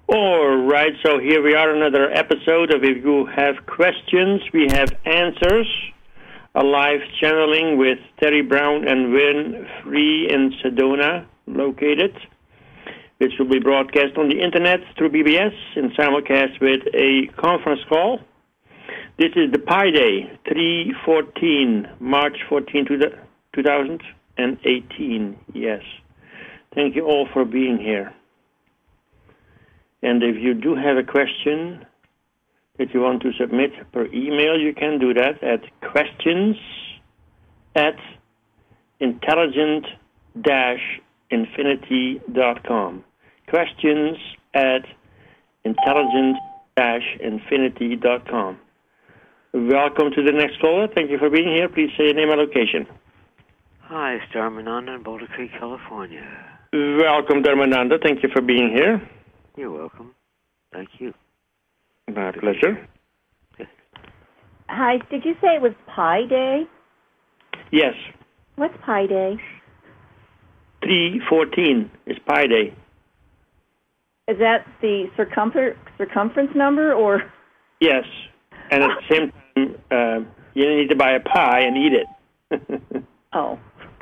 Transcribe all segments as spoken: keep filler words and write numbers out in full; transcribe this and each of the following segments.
All right, so here we are, another episode of If You Have Questions, We Have Answers, a live channeling with Terry Brown and Win Free in Sedona, located, which will be broadcast on the internet through B B S and simulcast with a conference call. This is the Pi Day, three fourteen, March fourteenth, two thousand eighteen, yes. Thank you all for being here. And if you do have a question that you want to submit per email, you can do that at questions at intelligent dash infinity dot com. Questions at intelligent dash infinity dot com. Welcome to the next caller. Thank you for being here. Please say your name and location. Hi, it's Dharmananda in Boulder Creek, California. Welcome, Dharmananda. Thank you for being here. You're welcome. Thank you. My pleasure. Hi, did you say it was Pi Day? Yes. What's Pi Day? three fourteen is Pi Day. Is that the circumfer- circumference number, or? Yes. And at the same time, uh, you need to buy a pie and eat it. Oh.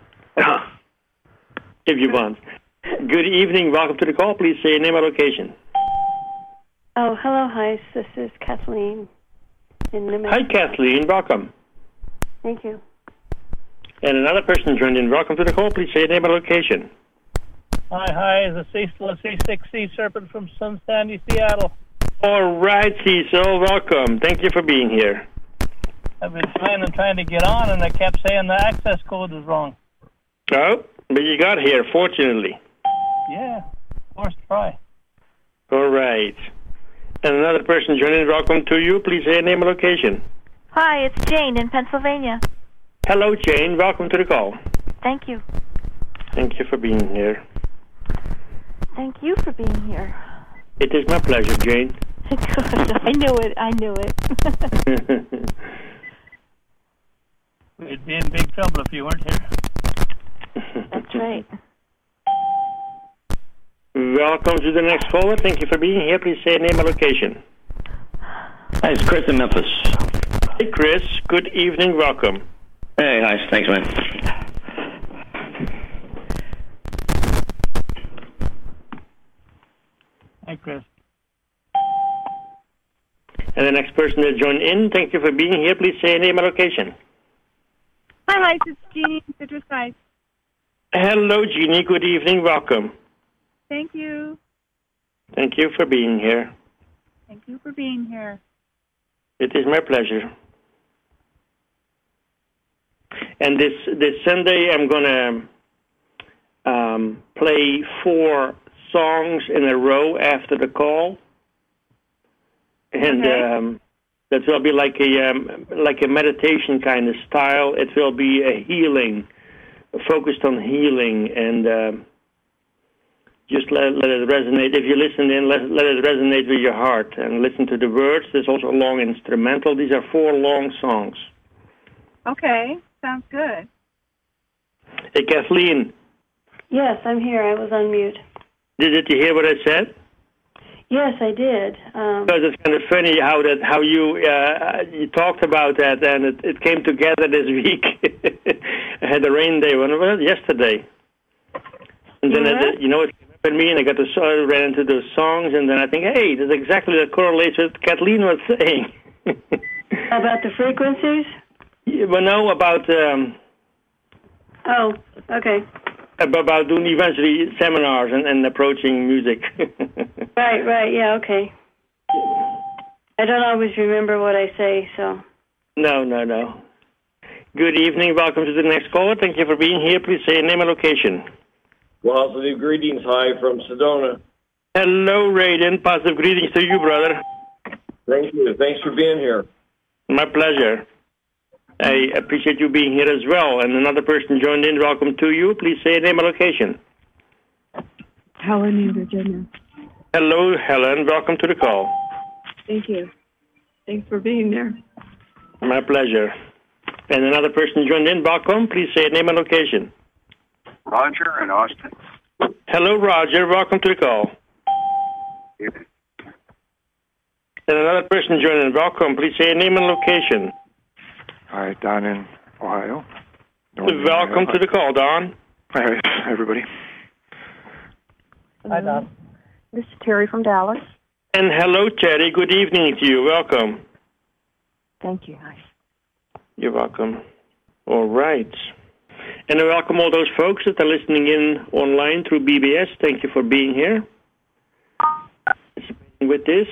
If you want. Good evening. Welcome to the call. Please say your name and location. Oh, hello. Hi. This is Kathleen in New Hi, Kathleen. Welcome. Thank you. And another person joined in. Welcome to the call. Please say your name and location. Hi, hi. It's Cecil, C six Sea Serpent from Sun Sandy, Seattle. All right, Cecil. Welcome. Thank you for being here. I've been trying and trying to get on, and I kept saying the access code was wrong. Oh, but you got here, fortunately. Yeah, first try. All right. And another person joining. Welcome to you. Please say your name and location. Hi, it's Jane in Pennsylvania. Hello, Jane. Welcome to the call. Thank you. Thank you for being here. Thank you for being here. It is my pleasure, Jane. Good. I knew it. I knew it. We'd be in big trouble if you weren't here. That's right. Welcome to the next caller. Thank you for being here. Please say your name and location. Hi, it's Chris in Memphis. Hey, Chris. Good evening. Welcome. Hey, nice. Thanks, man. Hi, Chris. And the next person that joined in, thank you for being here. Please say your name and location. Hi, Lights. It's Jeannie in Citrus Heights. Hello, Jeannie. Good evening. Welcome. Thank you. Thank you for being here. Thank you for being here. It is my pleasure. And this this Sunday, I'm going to um, play four songs in a row after the call, and okay. um, that will be like a um, like a meditation kind of style. It will be a healing, focused on healing, and uh, just let let it resonate. If you listen in, let let it resonate with your heart, and listen to the words. There's also a long instrumental. These are four long songs. Okay, sounds good. Hey, Kathleen. Yes, I'm here. I was on mute. Did, did you hear what I said? Yes, I did. Um, Because it's kind of funny how that how you uh, you talked about that, and it, it came together this week. I had a rain day, when was it? Yesterday. And then yeah. it, you know, it came up in me, and I got to uh, ran into those songs, and then I think, hey, that's exactly the correlates with what Kathleen was saying. About the frequencies? Yeah, well, no, about um, oh, okay. about doing eventually seminars and, and approaching music. Right, right, yeah, okay. I don't always remember what I say, so. No, no, no. Good evening. Welcome to the next caller. Thank you for being here. Please say your name and location. Positive greetings. Hi from Sedona. Hello, Raiden. Positive greetings to you, brother. Thank you. Thanks for being here. My pleasure. I appreciate you being here as well. And another person joined in. Welcome to you. Please say your name and location. Helen in Virginia. Hello, Helen. Welcome to the call. Thank you. Thanks for being there. My pleasure. And another person joined in. Welcome. Please say your name and location. Roger in Austin. Hello, Roger. Welcome to the call. And another person joining. Welcome. Please say your name and location. Hi, Don in Ohio. Northern Welcome Ohio. to the call, Don. Hi, everybody. Hi, Don. This is Terry from Dallas. And hello, Terry. Good evening to you. Welcome. Thank you. Hi. You're welcome. All right. And I welcome all those folks that are listening in online through B B S. Thank you for being here. With this.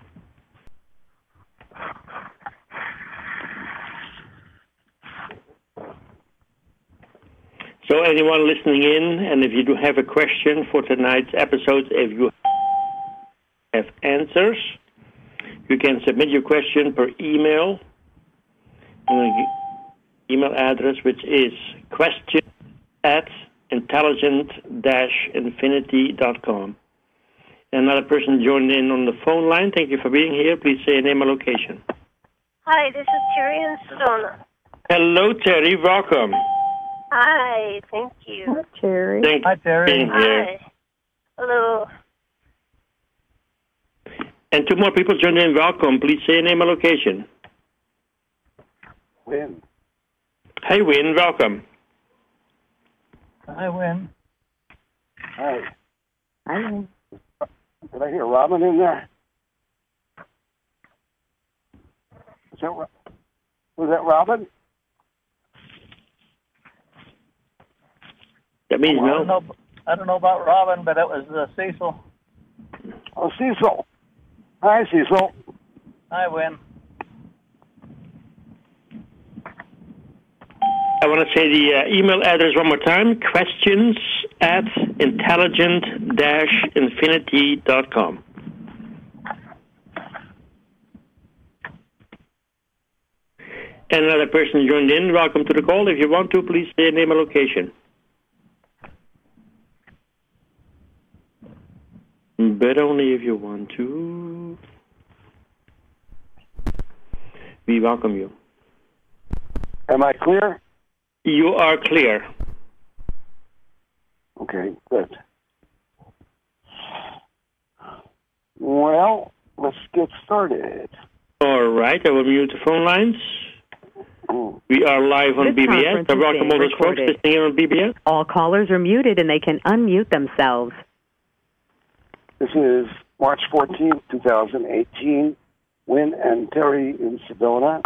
So anyone listening in, and if you do have a question for tonight's episode, if you have answers, you can submit your question per email. Email address, which is question at intelligent dash infinity dot com. Another person joined in on the phone line. Thank you for being here. Please say your name and location. Hi, this is Terry in Sedona. Hello, Terry. Welcome. Hi, thank you. Hi, Terry. Thank Hi, Terry. you for being here. Hi. Hello. And two more people joined in. Welcome. Please say your name and location. Win. Hey, Win. Welcome. Hi, Win. Hi. Hi, Win. Did I hear Robin in there? Is that, was that Robin? That means well, no. I don't, know, I don't know about Robin, but it was uh, Cecil. Oh, Cecil. Hi, Cecil. Hi, Win. I want to say the uh, email address one more time, questions at intelligent dash infinity dot com. And another person joined in. Welcome to the call. If you want to, please say your name and location. But only if you want to. We welcome you. Am I clear? You are clear. Okay, good. Well, let's get started. All right, I will mute the phone lines. Mm. We are live on This B B S. I welcome all those folks recorded. listening in on B B S. All callers are muted and they can unmute themselves. This is March fourteenth, twenty eighteen. Win and Terry in Sedona.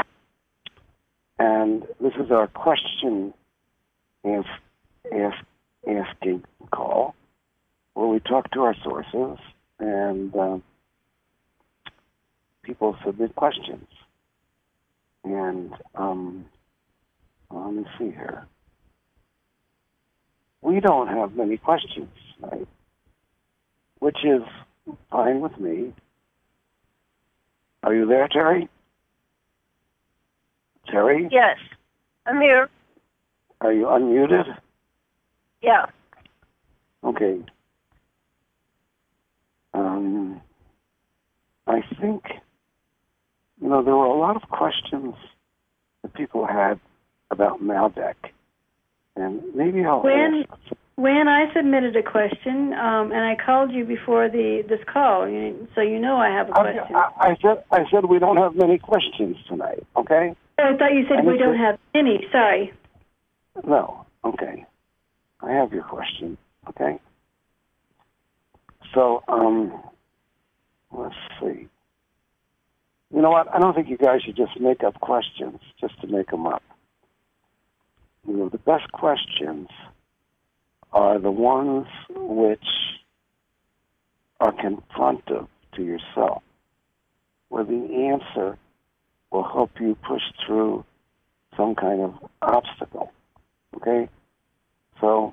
And this is our question ask, ask, asking call, where we talk to our sources and uh, people submit questions. And um, let me see here. We don't have many questions tonight, which is fine with me. Are you there, Terry? Terry? Yes, I'm here. Are you unmuted? Yeah. Okay. Um, I think, you know, there were a lot of questions that people had about Malbec. And maybe I'll When, ask. when I submitted a question, um, and I called you before the this call, you, so you know I have a question. I, I, I said I said we don't have many questions tonight, okay? Oh, I thought you said and we don't a, have any. Sorry. No, okay. I have your question, okay? So, um, let's see. You know what? I don't think you guys should just make up questions just to make them up. You know, the best questions are the ones which are confrontive to yourself, where the answer will help you push through some kind of obstacle, okay? So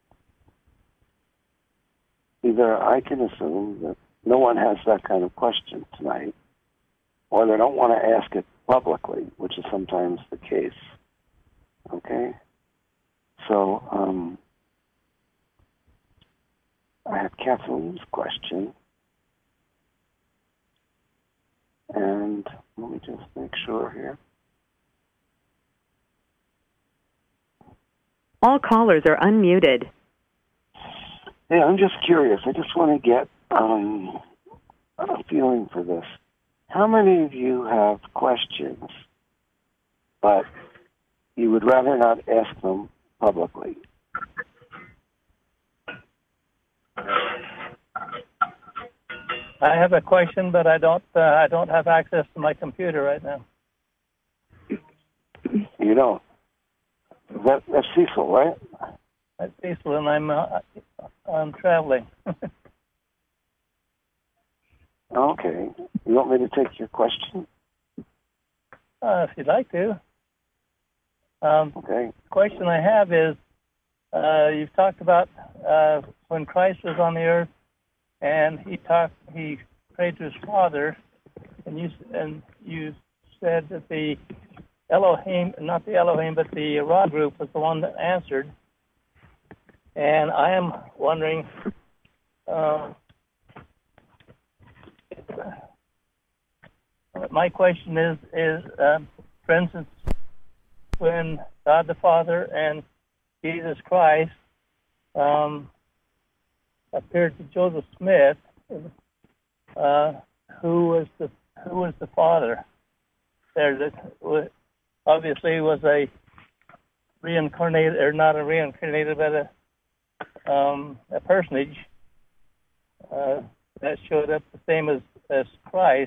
either I can assume that no one has that kind of question tonight, or they don't want to ask it publicly, which is sometimes the case, okay? So um, I have Kathleen's question, and let me just make sure here. All callers are unmuted. Yeah, I'm just curious. I just want to get um, a feeling for this. how many of you have questions, but you would rather not ask them publicly? I have a question, but I don't. Uh, I don't have access to my computer right now. You don't. That, that's Cecil, right? That's Cecil, and I'm uh, I'm traveling. Okay. You want me to take your question? Uh, if you'd like to. Um, okay. The question I have is, uh, you've talked about uh, when Christ was on the earth, and he talked, he prayed to his Father, and you and you said that the Elohim, not the Elohim, but the Ra group was the one that answered. And I am wondering, uh, my question is, is um, for instance, when God the Father and Jesus Christ um, appeared to Joseph Smith, uh, who was the who was the father? There, that obviously was a reincarnated, or not a reincarnated, but a um, a personage uh, that showed up the same as as Christ,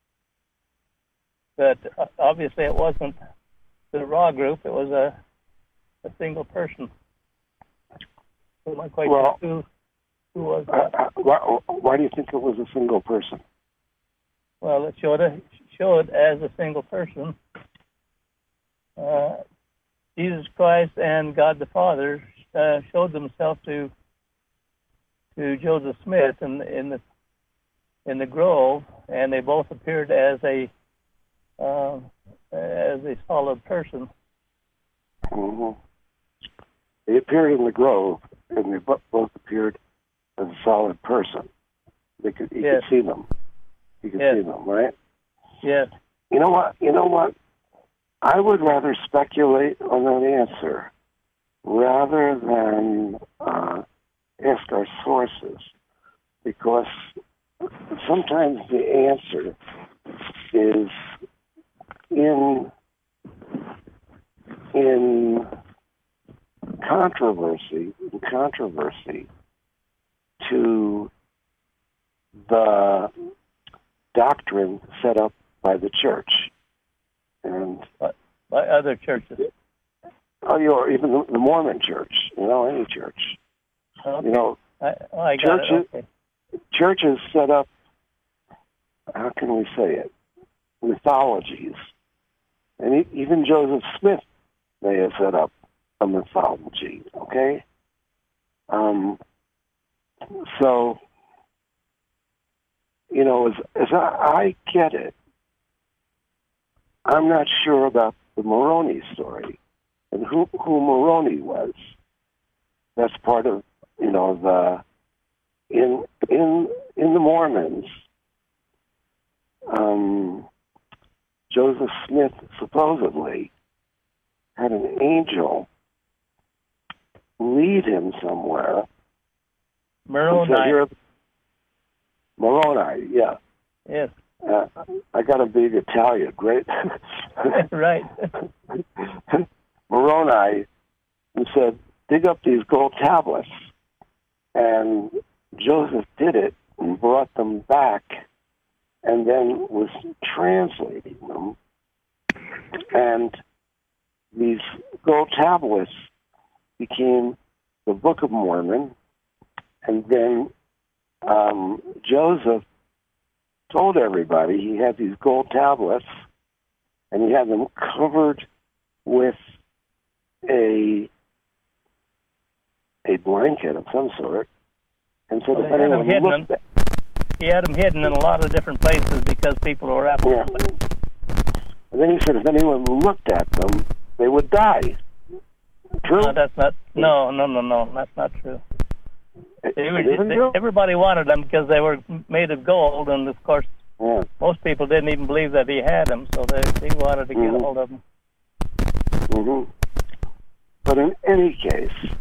but obviously it wasn't the Ra group; it was a a single person. So my question well, is, who who was that? Uh, why, why do you think it was a single person? Well, it showed it showed as a single person. Uh, Jesus Christ and God the Father uh, showed themselves to to Joseph Smith in in the in the grove, and they both appeared as a uh, as a solid person. Mm-hmm. They appeared in the grove, and they both appeared as a solid person. They could, you yes. could see them. You could yes. see them, right? Yes. You know what? You know what? I would rather speculate on that answer rather than uh, ask our sources, because sometimes the answer is in in controversy, in controversy to the doctrine set up by the church. And by other churches. Oh, you know, even the, the Mormon church, you know, any church. Okay. You know, I, oh, I got churches, it. Okay. churches set up, how can we say it, mythologies. And even Joseph Smith may have set up a mythology, okay? Um, so, you know, as, as I, I get it, I'm not sure about the Moroni story and who, who Moroni was. That's part of, you know, the in in in the Mormons. Um, Joseph Smith supposedly had an angel lead him somewhere. Moroni. Moroni, yeah. Yes. Uh, I got a big Italian, right? Right. Moroni, who said, dig up these gold tablets. And Joseph did it and brought them back and then was translating them. And these gold tablets became the Book of Mormon. And then um, Joseph told everybody he had these gold tablets, and he had them covered with a a blanket of some sort. And so well, if anyone hidden looked at, he had them hidden in a lot of different places because people were after yeah. them. And then he said if anyone looked at them, they would die. True? No, that's not. No, no, no, no. That's not true. They were, they, everybody wanted them because they were made of gold, and of course, yeah. most people didn't even believe that he had them, so they, they wanted to get mm-hmm. a hold of them. Mm-hmm. But in any case,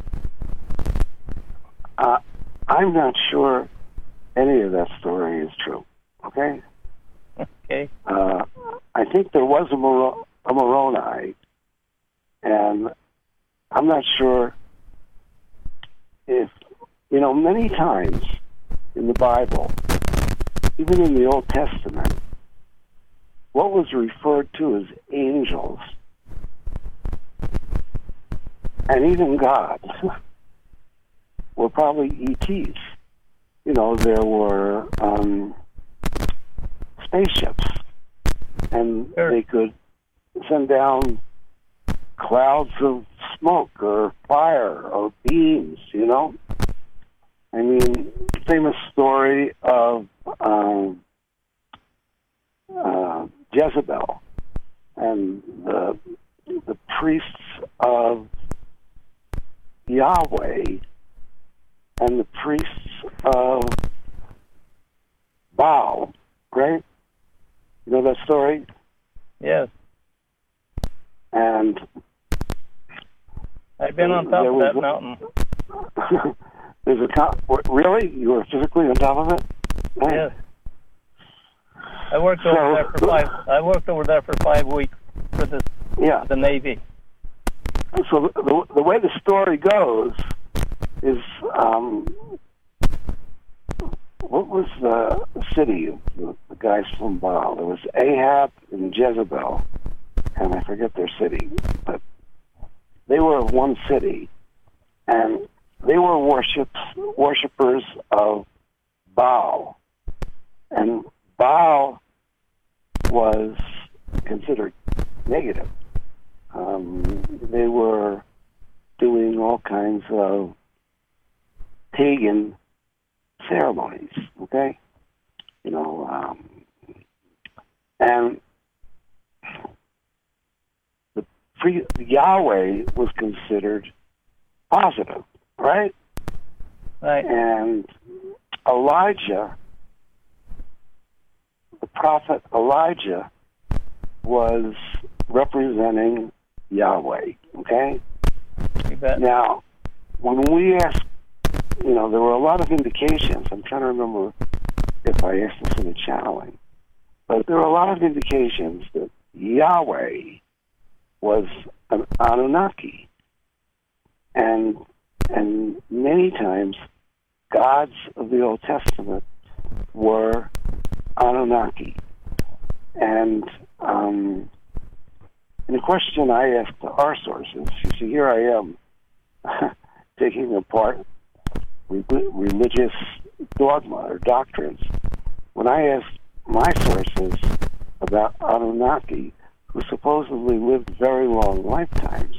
uh, I'm not sure any of that story is true. Okay? Okay. Uh, I think there was a, Mor- a Moroni, and I'm not sure if, you know, many times in the Bible, even in the Old Testament, what was referred to as angels, and even God, were probably E Ts. You know, there were um, spaceships, and sure. they could send down clouds of smoke or fire or beams, you know? I mean, famous story of um, uh, Jezebel and the, the priests of Yahweh and the priests of Baal, right? You know that story? Yes. And I've been on top of that a, mountain. There's a top. Really? You were physically on top of it? Right. Yes. I worked over so, there for five. I worked over there for five weeks for the yeah. the Navy. So the, the the way the story goes is, um, what was the city of the, the guys from Baal? There was Ahab and Jezebel, and I forget their city, but they were of one city, and they were worships, worshippers of Baal, and Baal was considered negative. Um, they were doing all kinds of pagan ceremonies, okay? You know, um, and the pre- Yahweh was considered positive, right? Right. And Elijah, the prophet Elijah, was representing Yahweh, okay? You bet. Now, when we asked, you know, there were a lot of indications. I'm trying to remember if I asked this in the channeling. But there were a lot of indications that Yahweh was an Anunnaki. And and many times, gods of the Old Testament were Anunnaki. And um, in a question I asked our sources, you see, here I am taking apart religious dogma or doctrines. When I asked my sources about Anunnaki, who supposedly lived very long lifetimes,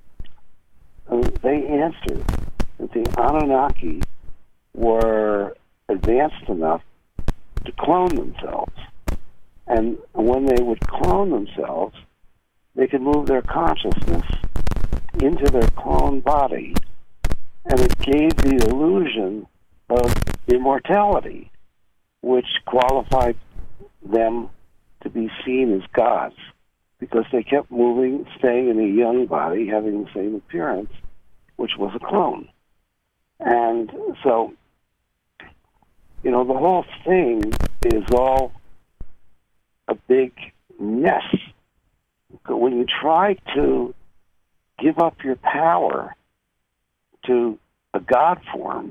they answered that the Anunnaki were advanced enough to clone themselves. And when they would clone themselves, they could move their consciousness into their clone body, and it gave the illusion of immortality, which qualified them to be seen as gods, because they kept moving, staying in a young body, having the same appearance, which was a clone. And so, you know, the whole thing is all a big mess. But when you try to give up your power to a God form,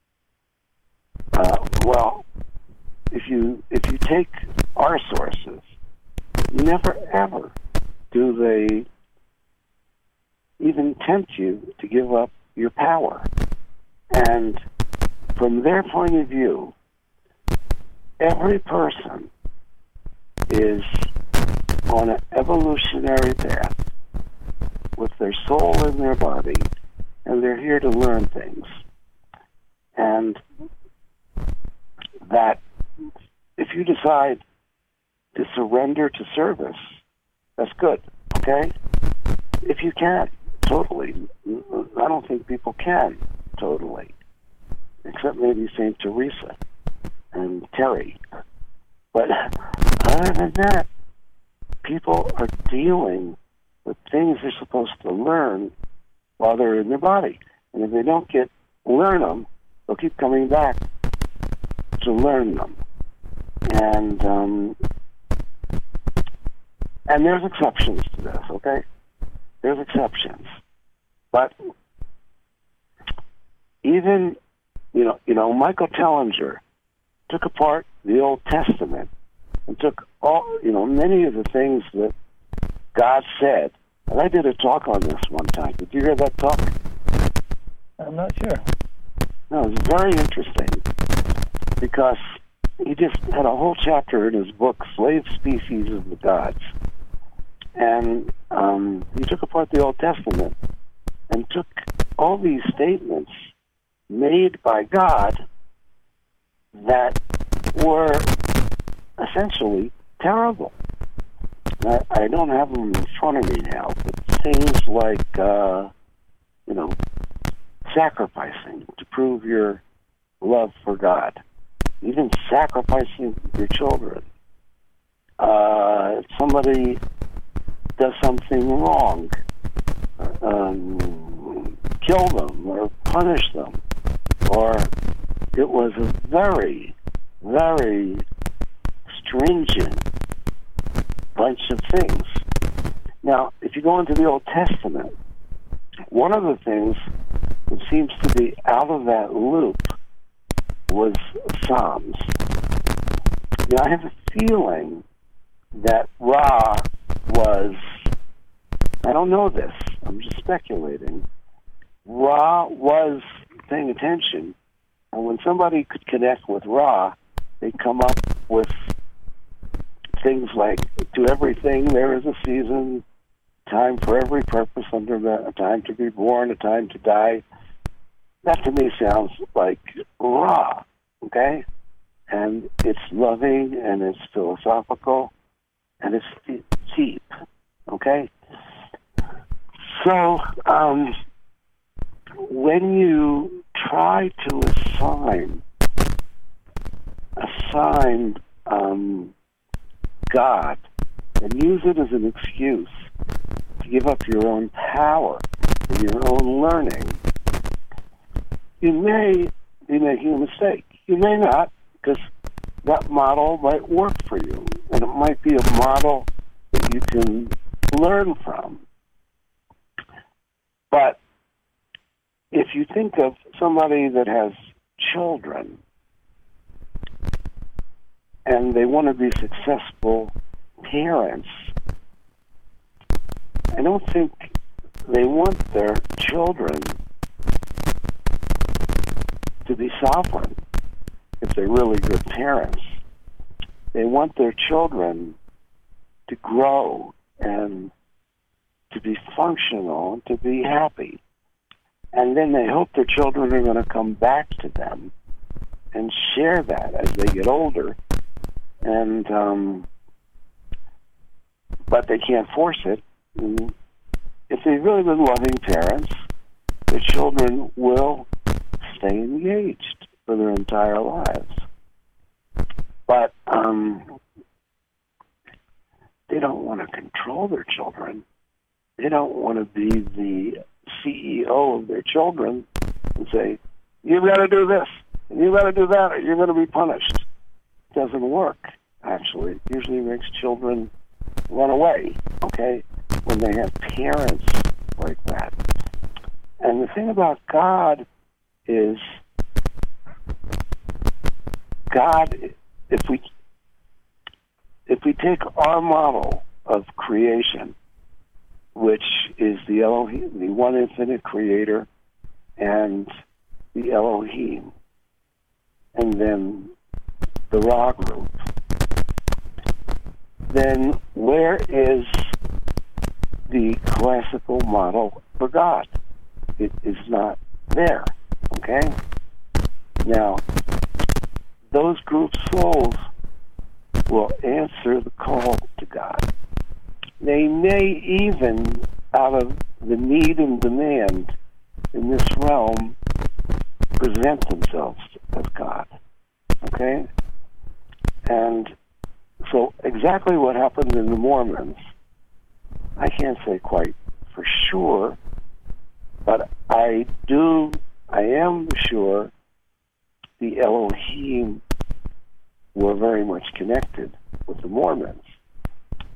uh, well, if you if you take our sources, never ever do they even tempt you to give up your power. And from their point of view, every person is on an evolutionary path with their soul in their body, and they're here to learn things. And that if you decide to surrender to service, that's good, okay? If you can, totally. I don't think people can, totally, except maybe Saint Teresa and Terry. But other than that, people are dealing with things they're supposed to learn while they're in their body. And if they don't get learn them, they'll keep coming back to learn them. And um, and there's exceptions to this, okay? There's exceptions. But even, you know, you know, Michael Tellinger took apart the Old Testament and took all, you know, many of the things that God said. And I did a talk on this one time. Did you hear that talk? I'm not sure. No, it was very interesting because he just had a whole chapter in his book, Slave Species of the Gods. And um, he took apart the Old Testament and took all these statements made by God that were essentially terrible. I, I don't have them in front of me now, but things like, uh, you know, sacrificing to prove your love for God, even sacrificing your children. Uh, somebody does something wrong, um, kill them or punish them, or it was a very, very stringent bunch of things. Now, if you go into the Old Testament, one of the things that seems to be out of that loop was Psalms. Now, I have a feeling that Ra was, I don't know this, I'm just speculating, Ra was paying attention, and when somebody could connect with Ra, they'd come up with things like, to everything there is a season, time for every purpose under the, a time to be born, a time to die. That to me sounds like Ra, okay? And it's loving, and it's philosophical, and it's deep, okay? So, um, when you try to assign, assign um, God and use it as an excuse to give up your own power and your own learning, you may be making a mistake. You may not, because that model might work for you, and it might be a model that you can learn from. But if you think of somebody that has children and they want to be successful parents, I don't think they want their children to be sovereign if they're really good parents. They want their children to grow and to be functional and to be happy. And then they hope their children are going to come back to them and share that as they get older. And um, but they can't force it. And if they've really been loving parents, their children will stay engaged for their entire lives. But um, they don't want to control their children. They don't want to be the C E O of their children and say, you've got to do this, and you've got to do that, or you're going to be punished. It doesn't work, actually. It usually makes children run away, okay, when they have parents like that. And the thing about God is, God, if we if we take our model of creation, which is the Elohim, the one infinite creator, and the Elohim, and then the Ra group, then where is the classical model for God? It is not there, okay? Now, those group souls will answer the call to God. They may even, out of the need and demand in this realm, present themselves as God. Okay? And so exactly what happened in the Mormons, I can't say quite for sure, but I do, I am sure the Elohim were very much connected with the Mormons.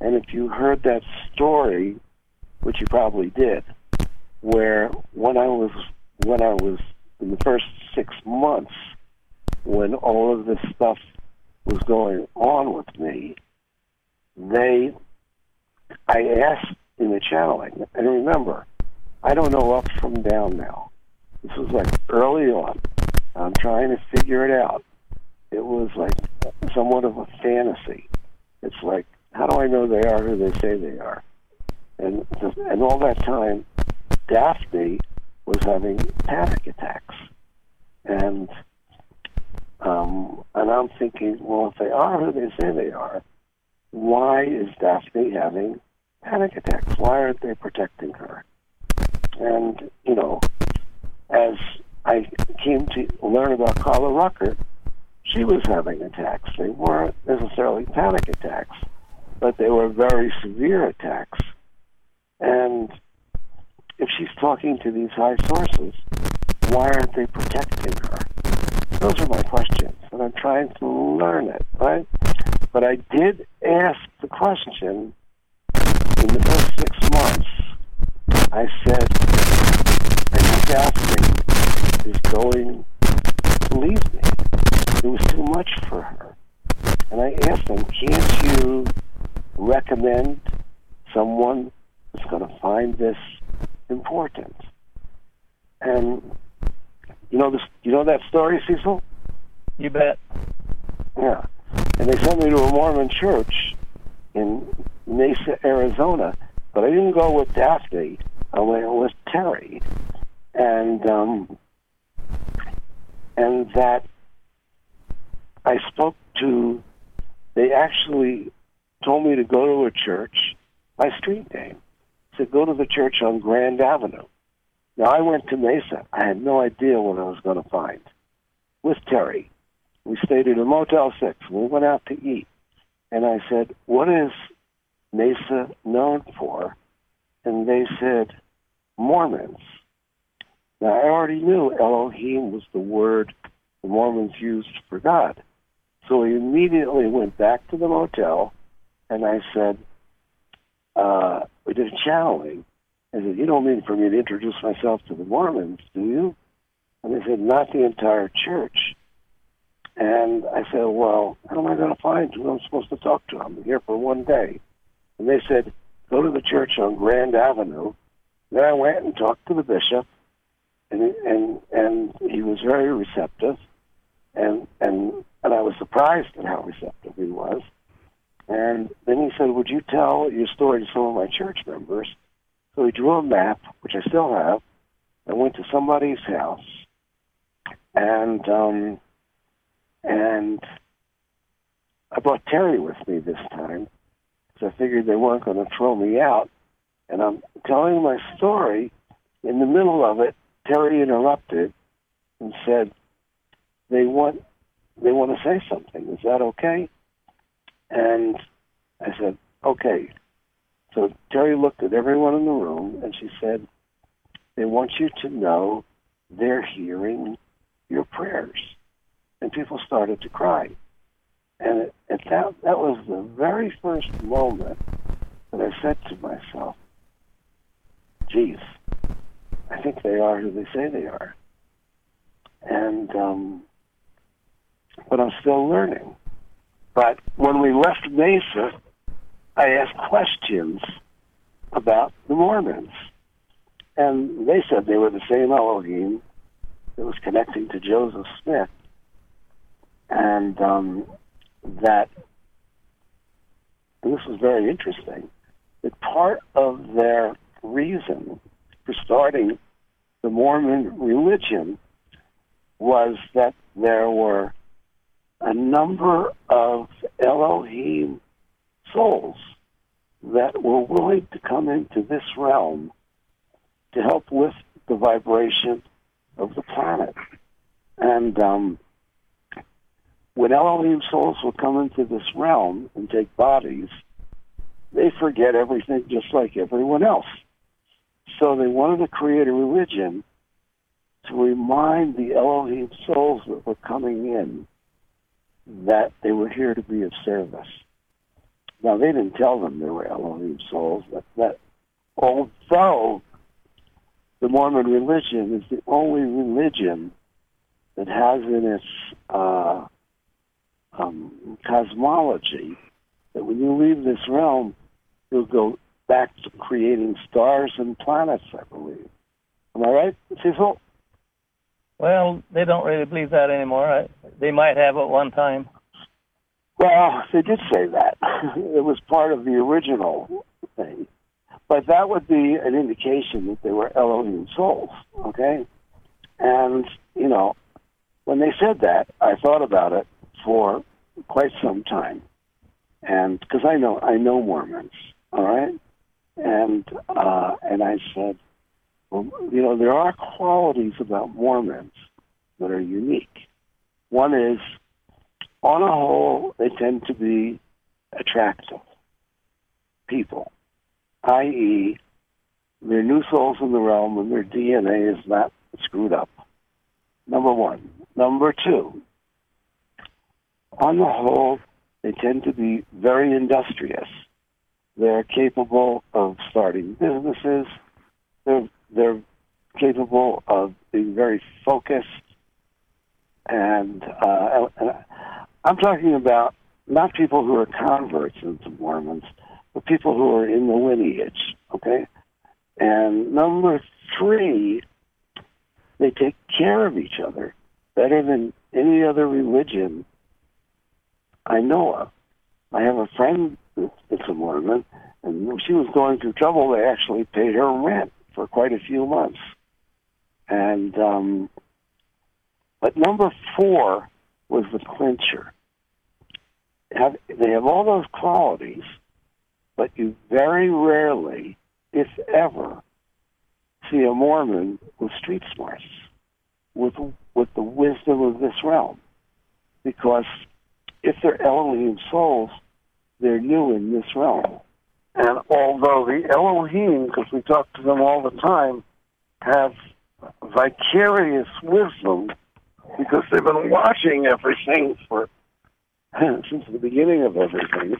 And if you heard that story, which you probably did, where when I was when I was in the first six months, when all of this stuff was going on with me, they, I asked in the channeling, and remember, I don't know up from down now. This was like early on. I'm trying to figure it out. It was like somewhat of a fantasy. It's like, how do I know they are who they say they are? And and all that time, Daphne was having panic attacks. And um, and I'm thinking, well, if they are who they say they are, why is Daphne having panic attacks? Why aren't they protecting her? And, you know, as I came to learn about Carla Rucker, she was having attacks. They weren't necessarily panic attacks, but they were very severe attacks. And if she's talking to these high sources, why aren't they protecting her? Those are my questions, and I'm trying to learn it, right? But I did ask the question in the first six months. I said, I think Daphne is going to leave me. It was too much for her. And I asked them, can't you recommend someone who's going to find this important? And you know this, you know that story, Cecil? You bet. Yeah. And they sent me to a Mormon church in Mesa, Arizona, but I didn't go with Daphne. I went with Terry. And um, and that I spoke to, they actually told me to go to a church by street name. Said, go to the church on Grand Avenue. Now, I went to Mesa. I had no idea what I was going to find. With Terry. We stayed at a Motel six. We went out to eat. And I said, what is Mesa known for? And they said, Mormons. Now, I already knew Elohim was the word the Mormons used for God. So we immediately went back to the motel, and I said, uh, we did a channeling. I said, you don't mean for me to introduce myself to the Mormons, do you? And they said, not the entire church. And I said, well, how am I going to find who I'm supposed to talk to? I'm here for one day. And they said, go to the church on Grand Avenue. Then I went and talked to the bishop, and and and he was very receptive, and and and I was surprised at how receptive he was. And then he said, would you tell your story to some of my church members? So he drew a map, which I still have. I went to somebody's house, and um, and I brought Terry with me this time, because I figured they weren't going to throw me out. And I'm telling my story. In the middle of it, Terry interrupted and said, they want they want to say something. Is that okay? And I said, okay. So Terry looked at everyone in the room, and she said, they want you to know they're hearing your prayers. And people started to cry. And it, it, that, that was the very first moment that I said to myself, geez, I think they are who they say they are. And, um, but I'm still learning. But when we left Mesa, I asked questions about the Mormons. And they said they were the same Elohim that was connecting to Joseph Smith. And um, that, and this was very interesting, that part of their reason for starting the Mormon religion was that there were a number of Elohim souls that were willing to come into this realm to help lift the vibration of the planet. And um, when Elohim souls will come into this realm and take bodies, they forget everything just like everyone else. So they wanted to create a religion to remind the Elohim souls that were coming in that they were here to be of service. Now, they didn't tell them they were Elohim souls, but that although the Mormon religion is the only religion that has in its uh, um, cosmology that when you leave this realm, you'll go back to creating stars and planets, I believe. Am I right, Cecil? Well, they don't really believe that anymore. I, they might have at one time. Well, they did say that. It was part of the original thing. But that would be an indication that they were Elohim souls, okay? And, you know, when they said that, I thought about it for quite some time. And because I know I know Mormons, all right? And uh, and I said, well, you know, there are qualities about Mormons that are unique. One is, on a whole, they tend to be attractive people, that is, they're new souls in the realm and their D N A is not screwed up. Number one. Number two, on the whole, they tend to be very industrious. They're capable of starting businesses. They're, they're capable of being very focused. And, uh, and I'm talking about not people who are converts into Mormons, but people who are in the lineage, okay? And number three, they take care of each other better than any other religion I know of. I have a friend that's a Mormon, and when she was going through trouble, they actually paid her rent for quite a few months. And, um, but number four was the clincher. Have, they have all those qualities, but you very rarely, if ever, see a Mormon with street smarts, with with the wisdom of this realm. Because if they're Elohim souls, they're new in this realm. And although the Elohim, because we talk to them all the time, have vicarious wisdom, because they've been watching everything for since the beginning of everything,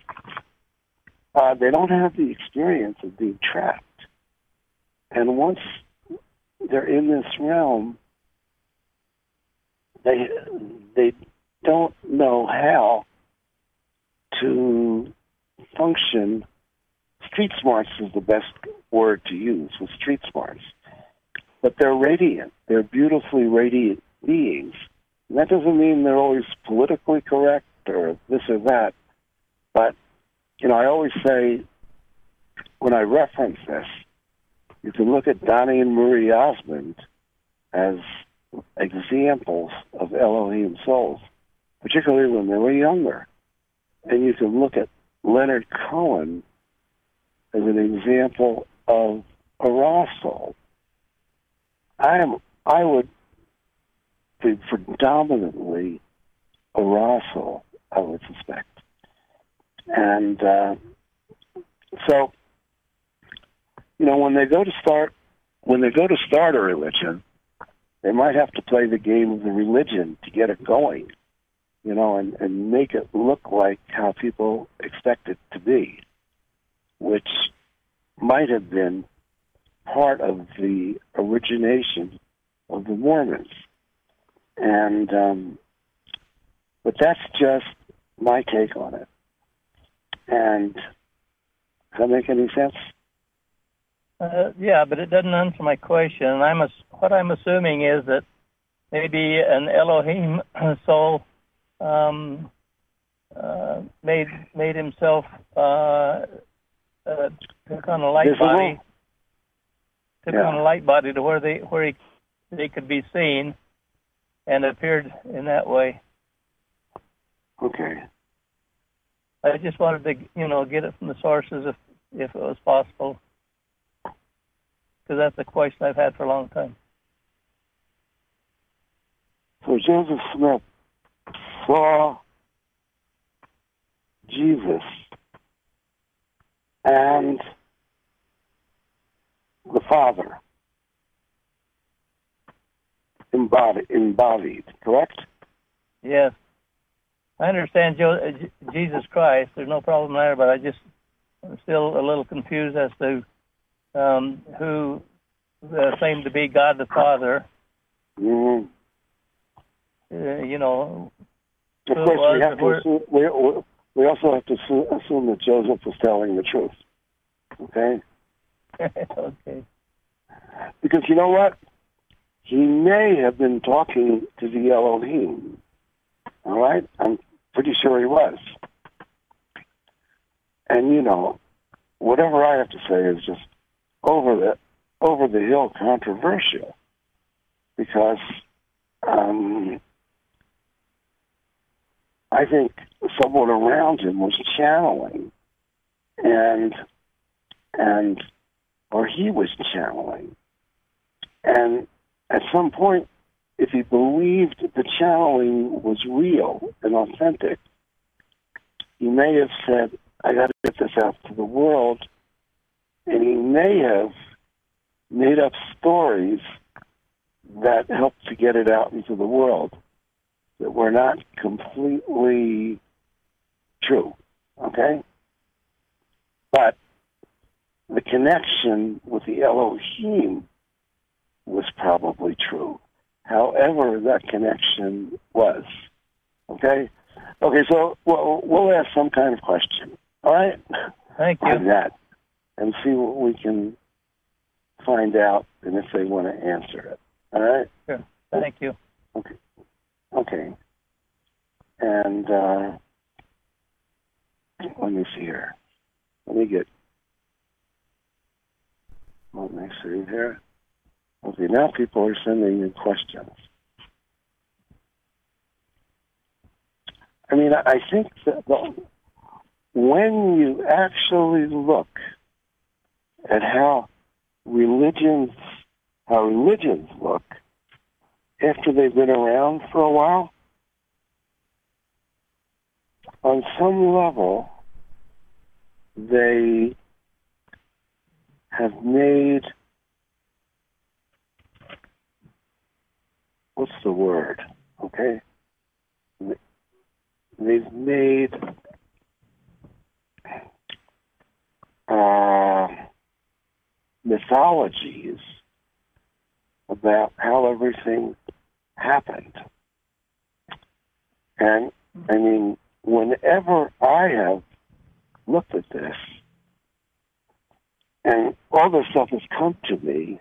uh, they don't have the experience of being trapped. And once they're in this realm, they they don't know how to function. Street smarts is the best word to use with street smarts. But they're radiant. They're beautifully radiant beings. And that doesn't mean they're always politically correct or this or that. But, you know, I always say, when I reference this, you can look at Donnie and Marie Osmond as examples of Elohim souls, particularly when they were younger. And you can look at Leonard Cohen as an example of a raw soul. I am, I would be predominantly a raw soul, I would suspect. And uh, so, you know, when they go to start, when they go to start a religion, they might have to play the game of the religion to get it going, you know, and, and make it look like how people expect it to be, which might have been part of the origination of the Mormons. And, um, but that's just my take on it. And does that make any sense? Uh, yeah, but it doesn't answer my question. I'm a, what I'm assuming is that maybe an Elohim soul um, uh, made made himself uh, uh, took on a light Visible? body, took Yeah. on a light body to where they where he, they could be seen, and appeared in that way. Okay. I just wanted to, you know, get it from the sources if if it was possible, because that's a question I've had for a long time. So Joseph Smith saw Jesus and the Father embodied, embodied, correct? Yes. I understand Jo- uh, J- Jesus Christ. There's no problem there, but I just I'm still a little confused as to um, who uh, claimed to be God the Father. Mm-hmm. Uh, you know, of who course, was, we have to assume, we, we also have to assume, assume that Joseph was telling the truth. Okay? Okay. Because you know what? He may have been talking to the Elohim. All right? I'm pretty sure he was. And, you know, whatever I have to say is just over the over the hill controversial. Because um, I think someone around him was channeling. And, and, or he was channeling. And at some point, if he believed the channeling was real and authentic, he may have said, I got to get this out to the world. And he may have made up stories that helped to get it out into the world that were not completely true. Okay? But the connection with the Elohim was probably true. However, that connection was. Okay? Okay, so we'll, we'll ask some kind of question. All right? Thank you. On that. And see what we can find out and if they want to answer it. All right? Sure. Thank you. Okay. Okay. And uh, let me see here. Let me get, let me see here. Okay, now people are sending in questions. I mean, I think that the, when you actually look at how religions, how religions look after they've been around for a while, on some level, they have made, what's the word, okay? They've made uh, mythologies about how everything happened. And, I mean, whenever I have looked at this, and all this stuff has come to me,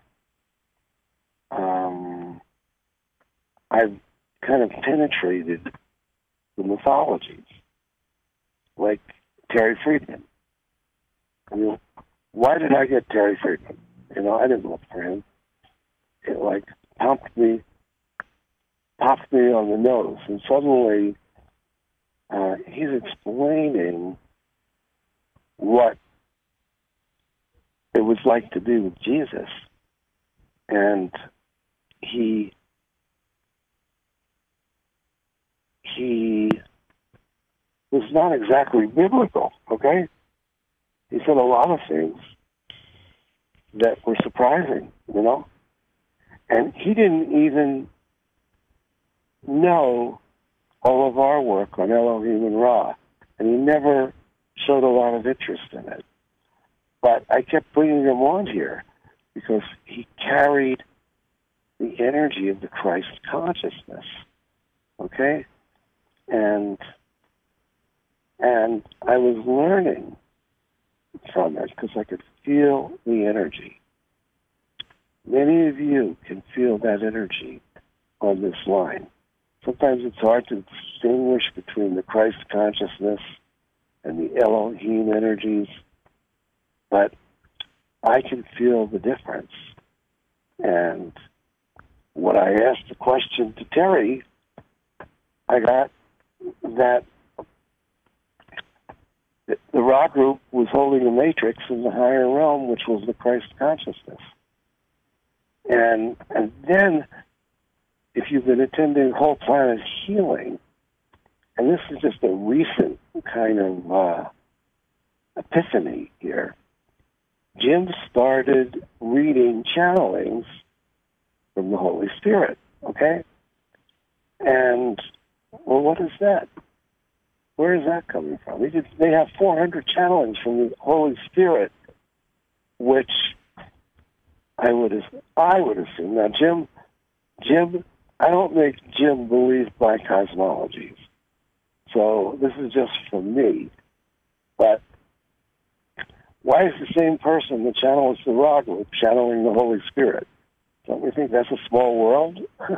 um, I've kind of penetrated the mythologies, like Terry Friedman. I mean, why did I get Terry Friedman? You know, I didn't look for him. It like popped me, popped me on the nose, and suddenly uh, he's explaining what it was like to be with Jesus, and he he was not exactly biblical. Okay, he said a lot of things that were surprising, you know, and he didn't even know all of our work on Elohim and Ra, and he never showed a lot of interest in it. But I kept bringing him on here because he carried the energy of the Christ consciousness, okay? And and I was learning from it because I could feel the energy. Many of you can feel that energy on this line. Sometimes it's hard to distinguish between the Christ consciousness and the Elohim energies, but I can feel the difference. And when I asked the question to Terry, I got that the Ra group was holding a matrix in the higher realm, which was the Christ consciousness. And and then, if you've been attending Whole Planet Healing, and this is just a recent kind of uh, epiphany here, Jim started reading channelings from the Holy Spirit, okay? And, well, what is that? Where is that coming from? They, did, they have four hundred channelings from the Holy Spirit, which I would I would assume. Now, Jim, Jim, I don't make Jim believe my cosmologies. So this is just for me. But why is the same person that channels the Ra group channeling the Holy Spirit? Don't we think that's a small world?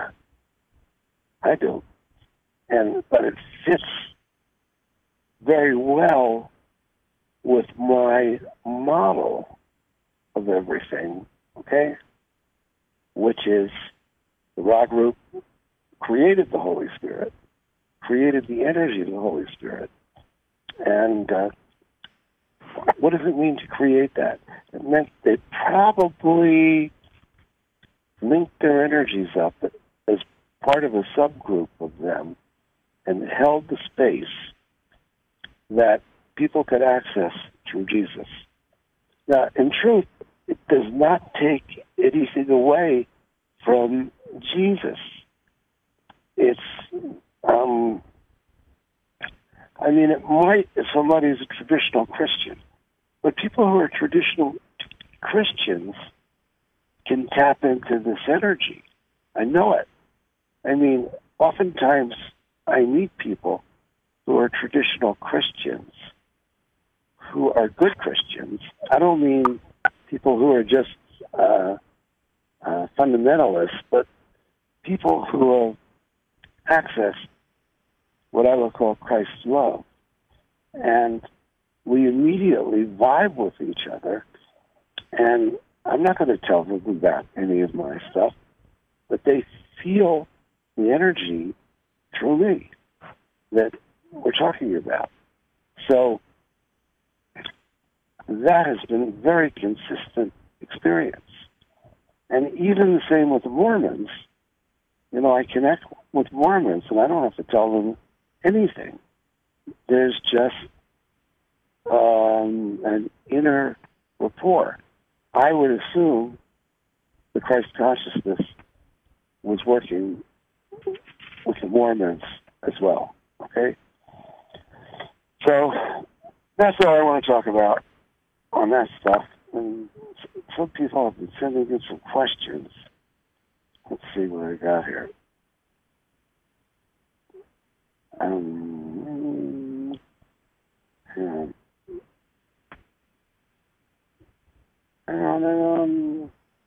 I do. And but it fits very well with my model of everything, okay? Which is the Ra group created the Holy Spirit, created the energy of the Holy Spirit. And uh, what does it mean to create that? It meant they probably linked their energies up as part of a subgroup of them and held the space that people could access through Jesus. Now, in truth, it does not take anything away from Jesus. It's, um, I mean, it might if somebody's a traditional Christian, but people who are traditional Christians can tap into this energy. I know it. I mean, oftentimes I meet people who are traditional Christians, who are good Christians. I don't mean people who are just uh, uh, fundamentalists, but people who have accessed what I would call Christ's love. And we immediately vibe with each other. And I'm not going to tell them about any of my stuff, but they feel the energy through me that we're talking about. So that has been a very consistent experience. And even the same with the Mormons. You know, I connect with Mormons, and I don't have to tell them anything. There's just um, an inner rapport. I would assume the Christ consciousness was working with the Mormons as well, okay? So that's all I want to talk about on that stuff. And some people have been sending in some questions. Let's see what I got here. Um, hang on. Hang on, hang on.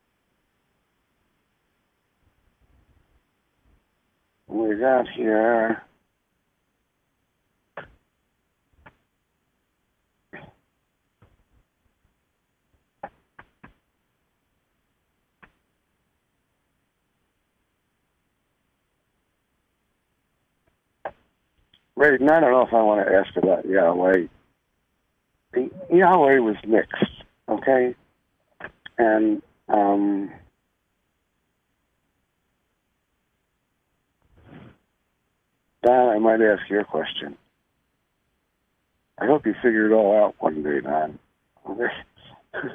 What we got here. Right, and I don't know if I want to ask about Yahweh. The, Yahweh was mixed, okay? And, um, Don, I might ask your question. I hope you figure it all out one day, Don. Okay?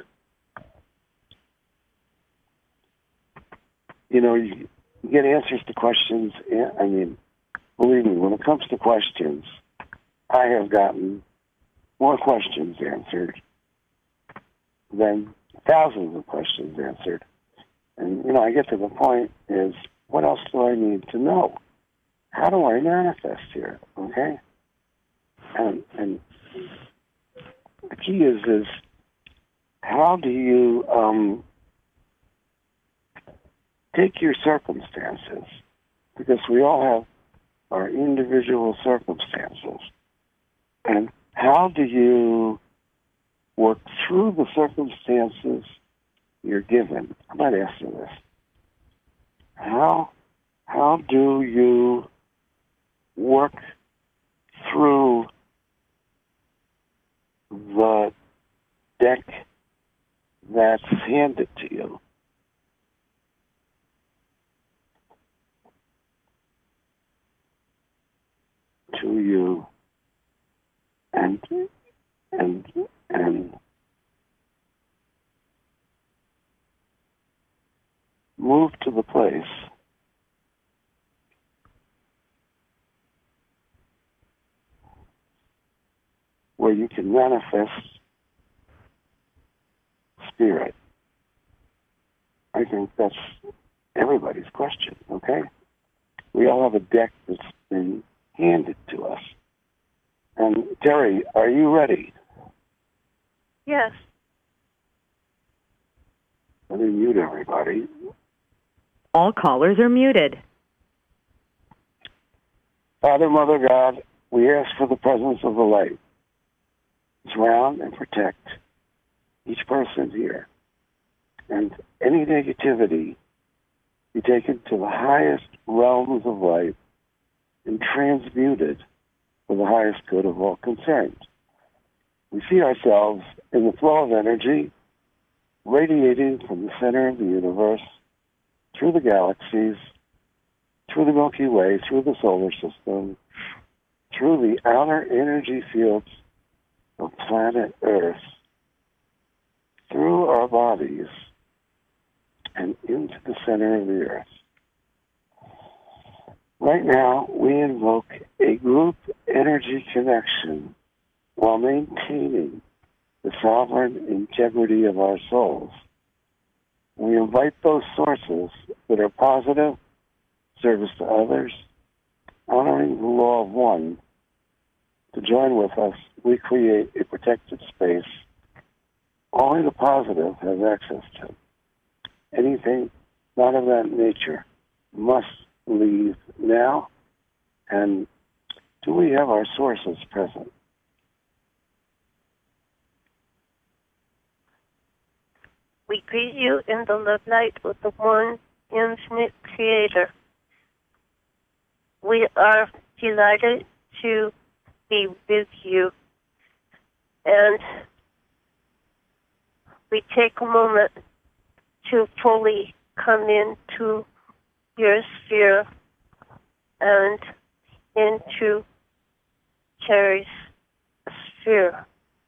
You know, you, you get answers to questions. I mean, believe me, when it comes to questions, I have gotten more questions answered than thousands of questions answered. And, you know, I get to the point is, what else do I need to know? How do I manifest here, okay? And, and the key is, is how do you um, take your circumstances, because we all have our individual circumstances, and how do you work through the circumstances you're given? I might ask you this. How, how do you work through the deck that's handed to you? To you, and and and move to the place manifest spirit? I think that's everybody's question, okay? We all have a deck that's been handed to us. And Terry, are you ready? Yes. Let me mute everybody. All callers are muted. Father, Mother, God, we ask for the presence of the light. Surround and protect each person here. And any negativity be taken to the highest realms of light and transmuted for the highest good of all concerned. We see ourselves in the flow of energy radiating from the center of the universe, through the galaxies, through the Milky Way, through the solar system, through the outer energy fields of planet Earth, through our bodies, and into the center of the Earth. Right now, we invoke a group energy connection while maintaining the sovereign integrity of our souls. We invite those sources that are positive, service to others, honoring the law of one, to join with us. We create a protected space only the positive has access to. Anything not of that nature must leave now. And do we have our sources present? We greet you in the love light of the one infinite creator. We are delighted to be with you. And we take a moment to fully come into your sphere and into Terry's sphere.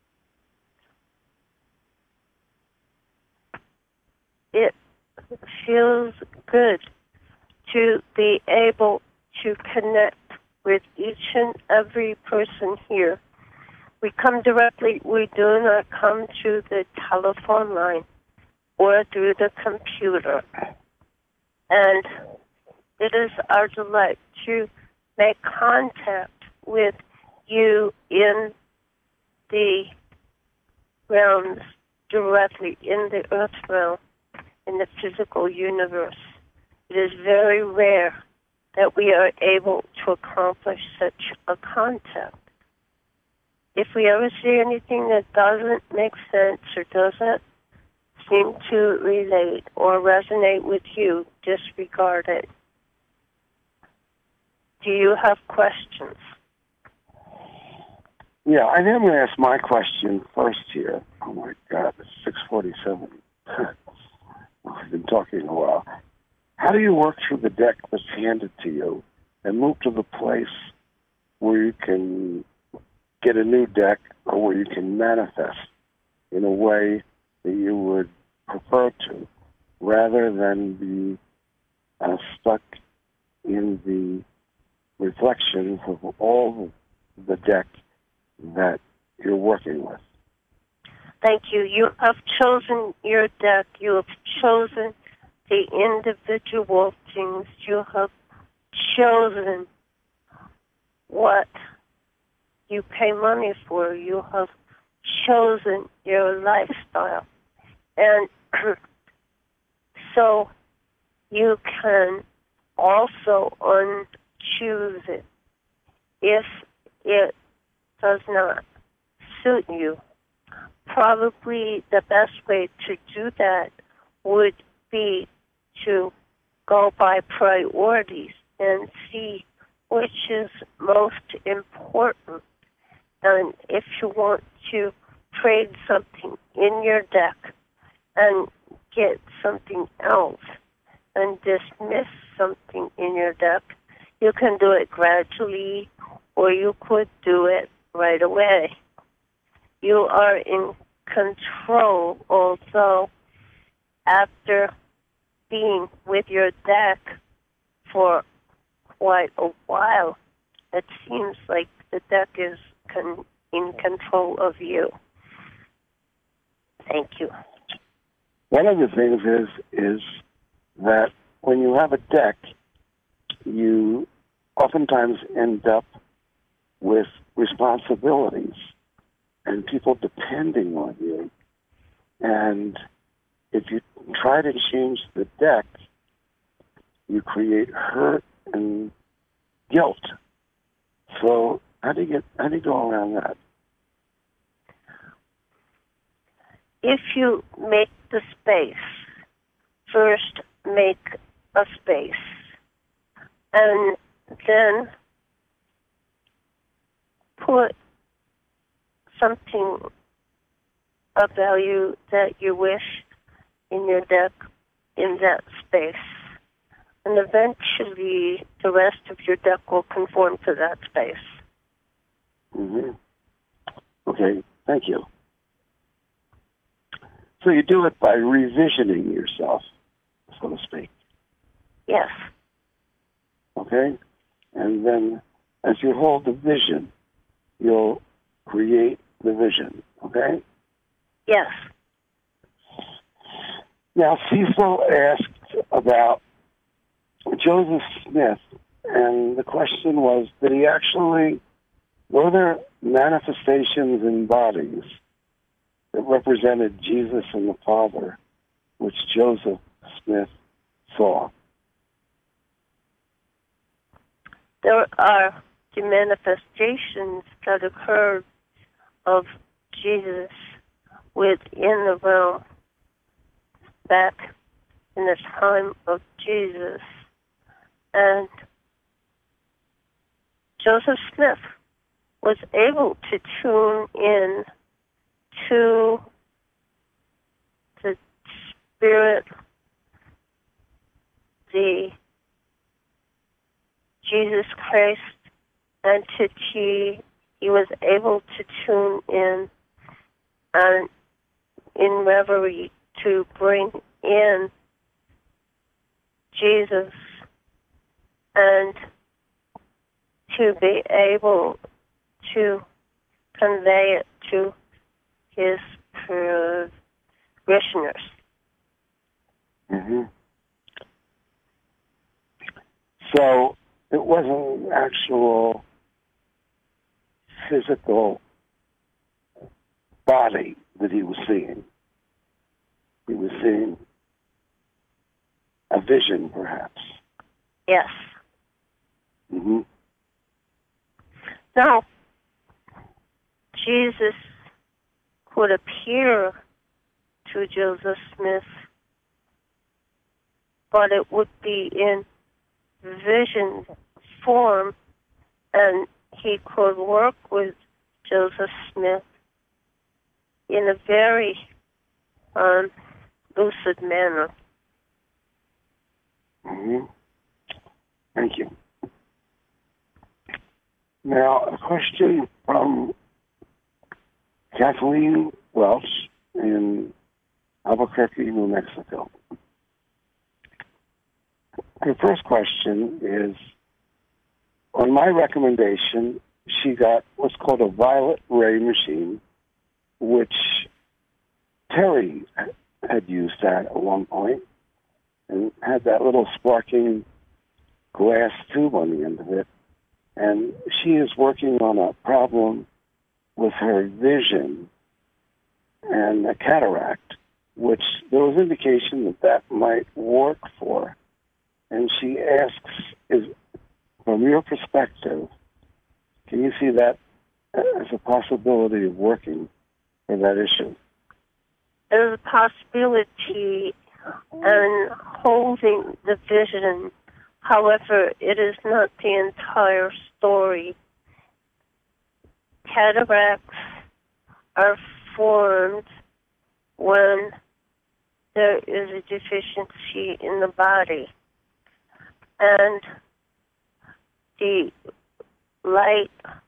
It feels good to be able to connect with each and every person here. We come directly, we do not come through the telephone line or through the computer. And it is our delight to make contact with you in the realms directly, in the earth realm, in the physical universe. It is very rare that we are able to accomplish such a contact. If we ever see anything that doesn't make sense or doesn't seem to relate or resonate with you, disregard it. Do you have questions? Yeah, I am going to ask my question first here. Oh my God, it's six forty-seven. I've been talking a while. How do you work through the deck that's handed to you and move to the place where you can get a new deck or where you can manifest in a way that you would prefer to, rather than be uh, stuck in the reflections of all the deck that you're working with? Thank you. You have chosen your deck. You have chosen the individual things. You have chosen what you pay money for. You have chosen your lifestyle. And so you can also unchoose it if it does not suit you. Probably the best way to do that would be to go by priorities and see which is most important. And if you want to trade something in your deck and get something else and dismiss something in your deck, you can do it gradually or you could do it right away. You are in control, although after being with your deck for quite a while, it seems like the deck is con- in control of you. Thank you. One of the things is is that when you have a deck, you oftentimes end up with responsibilities and people depending on you. And if you try to change the deck, you create hurt and guilt. So how do you get how do you go around that? If you make the space, first make a space, and then put something of value that you wish in your deck in that space. And eventually the rest of your deck will conform to that space. Mm-hmm. Okay, thank you. So you do it by revisioning yourself, so to speak. Yes. Okay? And then as you hold the vision, you'll create the vision. Okay? Yes. Now, Cecil asked about Joseph Smith, and the question was, did he actually, were there manifestations in bodies that represented Jesus and the Father, which Joseph Smith saw? There are the manifestations that occurred of Jesus within the realm back in the time of Jesus. And Joseph Smith was able to tune in to the Spirit, the Jesus Christ entity. He was able to tune in and in reverie to bring in Jesus and to be able to convey it to his parishioners. Mm-hmm. So it wasn't an actual physical body that he was seeing. He was seeing a vision, perhaps. Yes. Mm-hmm. Now, Jesus could appear to Joseph Smith, but it would be in vision form, and he could work with Joseph Smith in a very um, lucid manner. Mm-hmm. Thank you. Now, a question from Kathleen Welch in Albuquerque, New Mexico. Her first question is, on my recommendation, she got what's called a violet ray machine, which Terry had used that at one point, and had that little sparking glass tube on the end of it. And she is working on a problem with her vision and a cataract, which there was indication that that might work for. And she asks, is, from your perspective, can you see that as a possibility of working for that issue? There's a possibility in holding the vision. However, it is not the entire story. Cataracts are formed when there is a deficiency in the body. And the light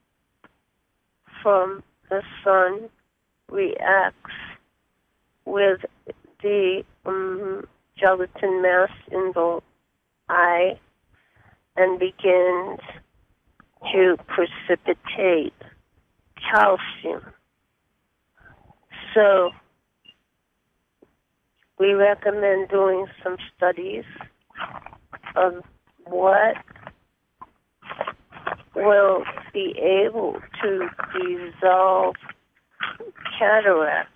from the sun reacts with the um, gelatin mass in the eye and begins to precipitate calcium. So we recommend doing some studies of what will be able to dissolve cataracts.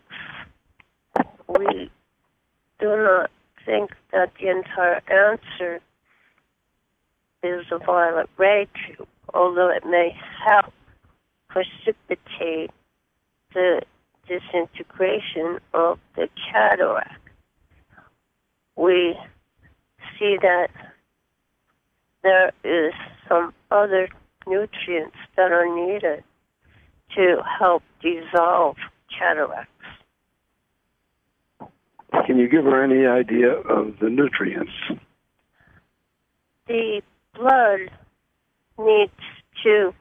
We do not think that the entire answer is a violet ray tube, although it may help precipitate the disintegration of the cataract. We see that there is some other nutrients that are needed to help dissolve cataracts. Can you give her any idea of the nutrients? The blood needs to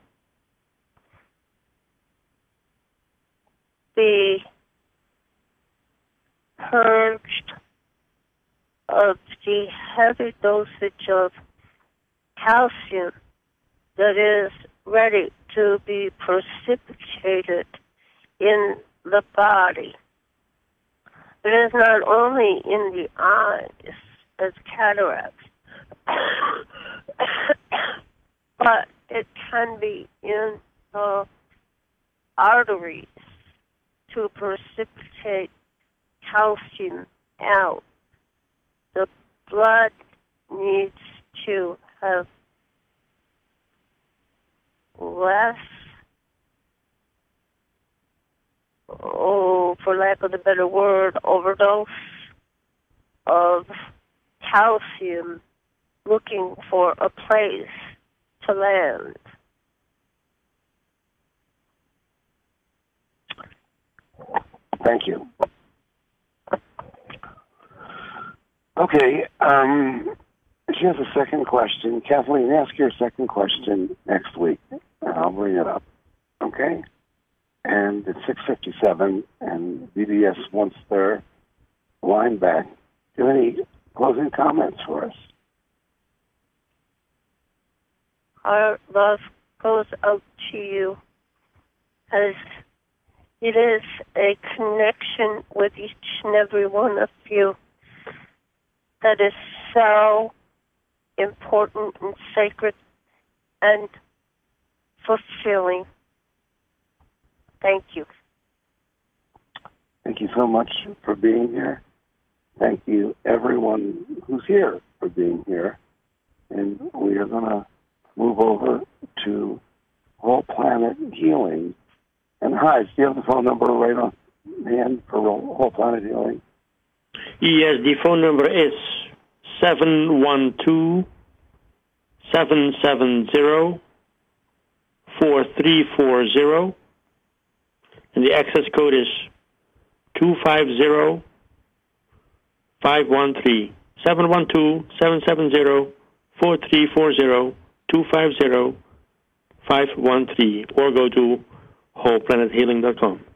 be purged of the heavy dosage of calcium that is ready to be precipitated in the body. It is not only in the eyes as cataracts, but it can be in the arteries to precipitate calcium out. The blood needs to have less, oh, for lack of a better word, overdose of calcium looking for a place to land. Thank you. Okay, um, she has a second question. Kathleen, ask your second question next week, and I'll bring it up. Okay? And it's six fifty-seven, and B B S wants their line back. Do you have any closing comments for us? Our love goes out to you as it is a connection with each and every one of you that is so important and sacred and fulfilling. Thank you. Thank you so much for being here. Thank you, everyone who's here, for being here. And we are going to move over to Whole Planet Healing. And hi, do you have the phone number right on hand for Whole Planet Healing? Yes, the phone number is seven one two, seven seven zero, four three four zero. And the access code is two five zero, five one three. seven one two, seven seven zero, four three four zero, two five zero, five one three. Or go to whole planet healing dot com.